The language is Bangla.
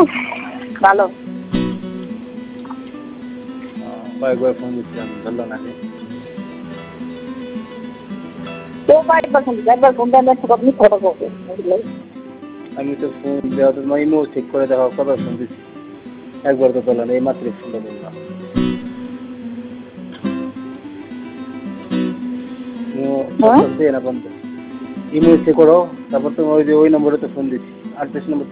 ভালো। কয়েকবার ফোন দিচ্ছিলাম, ধরলো না। তো কয়েকবার ফোন দিচ্ছি, একবার ফোন দেন আপনি কথা বলবে। আমি তো ফোন দেওয়া তো ইমো চেক করে দেখো কবার ফোন দিচ্ছি, একবার তো ধরলো না, এই মাত্র ফোনটা ধরলাম। ইমো চেক করো, তারপর তুমি ওই যে ওই নম্বরে তো ফোন দিচ্ছি, 28 নম্বর।